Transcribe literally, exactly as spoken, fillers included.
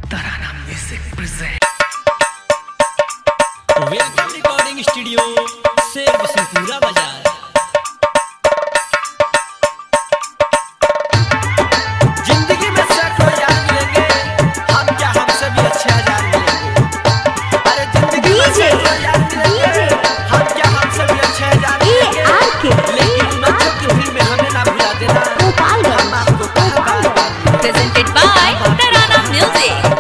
तराना music present welcome recording studio Sher Basantpura बाजार। जिंदगी में सैकड़ों यार मिलेंगे, हम क्या हमसे भी अच्छे हजार मिलेंगे। अरे जिंदगी में सैकड़ों यार मिलेंगे, हम क्या हमसे भी अच्छे हजार मिलेंगे। लेकिन उन अच्छों की भीड़ में हमें ना भुला देना। हम आपको presented by Tarana Music।